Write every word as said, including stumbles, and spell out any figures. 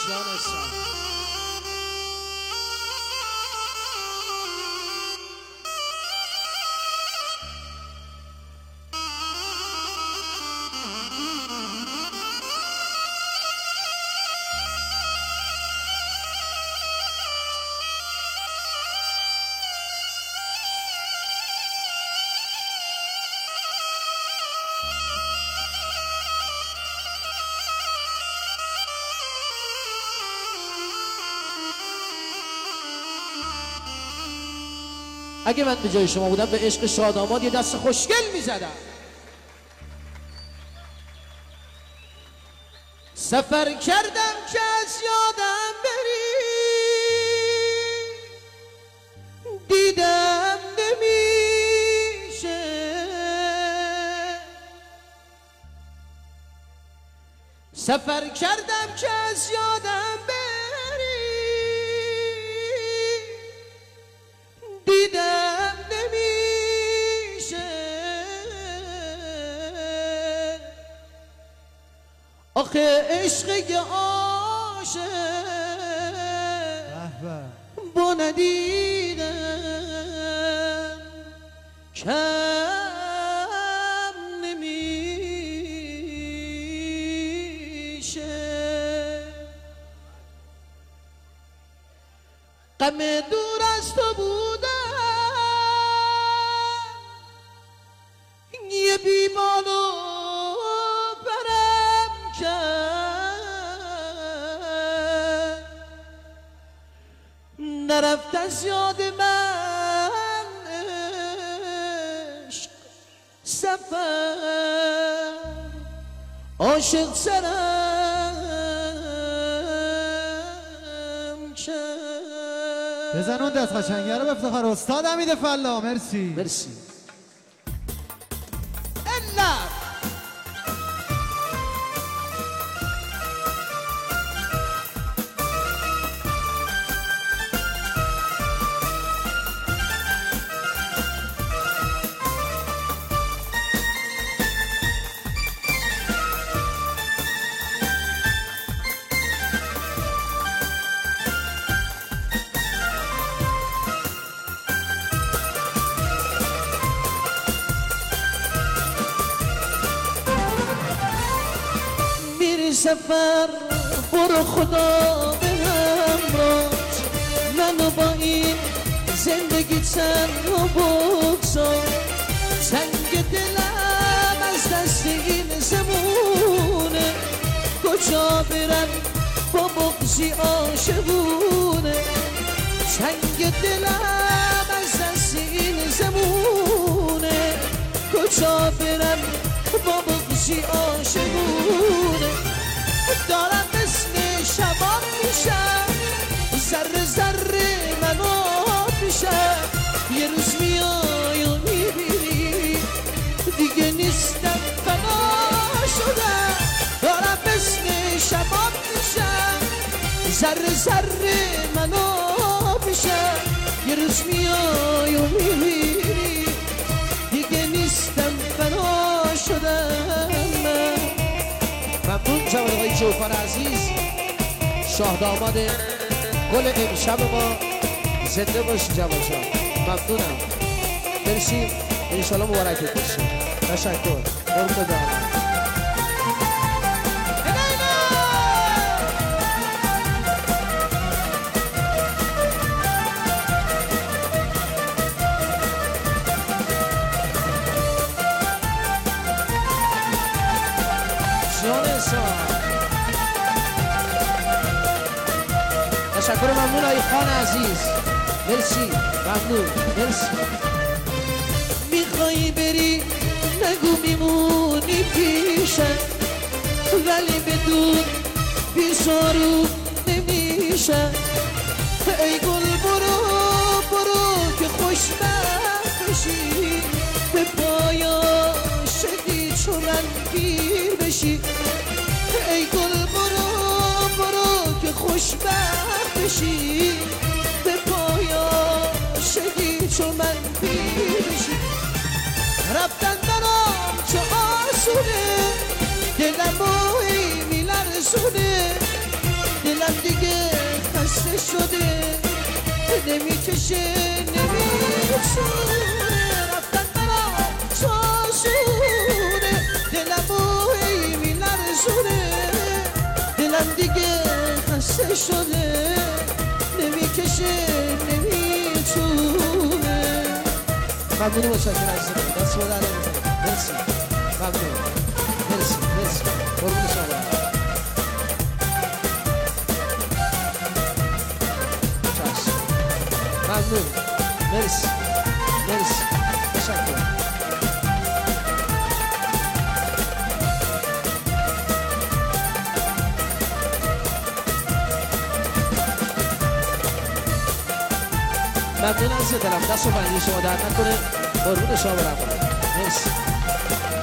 اگه من به جای شما بودم به عشق شاداماد یه دست خوشگل میزدم. سفر کردم که از یادم بری، دیدم نمیشه. سفر کردم که از یادم بری، دیدم نمیشه. آخه عشق یه عاشق با ندیدم کم نمیشه. غم دور از تو بودم یه بیمال و برم کرد، نرفت از یاد من عشق سفر، عاشق سرم کرد. بزن اون دست قشنگه رو به افتخار استاد حمید فلا. مرسی مرسی. سفر برو خدا به همراهت، منو با این زندگی تن رو بگذار. تنگ دلم از دست این زمونه، کجا برم با بغضی عاشقونه. تنگ دلم از دست این زمونه، کجا برم با بغضی عاشقونه. دارم مثل شباب میشم، ذره ذره منو میشم. یه روز میای و میبینی دیگه نیستم، فنا شدم. دارم مثل شباب میشم، ذره ذره منو میشم. یه روز میای و میبینی دیگه نیستم، فنا شدم. ممنون جوان آقای جوفر عزیز، شاه داماد گل امشب ما. زنده باشی جوان شاه. ممنونم. مرسی. انشالله مبارکت باشی. تشکر. قربون دارم. تشکر. ممنون آقای خان عزیز. مرسی. ممنون. مرسی. میخوایی بری نگو میمونی پیشم، ولی بدون بیزارو نمیشم. ای گل برو برو که خوشبخت بشی، به پایا شدی چو من پیر بشی. ای گل برو برو که خوشبخت بشی، به پایا شدی چو من پیر بشی. رفتن برام چه آسونه، دلم رو ای میلرزونه. دلم شده نمیکشه نمیشونه رفتن برا شاشونه دلمو هی میلرزونه دلم دیگه خسته شده نمیکشه نمیتونه ممنون متشکرم عزیزم دست رو در نمیزنم مرسی ممنون مرسی مرسی قربون شما چشم ممنون مرسی مرسی تشکر ممنون از دلم دست و بندی شما در نکنه قربون شما برم مرسی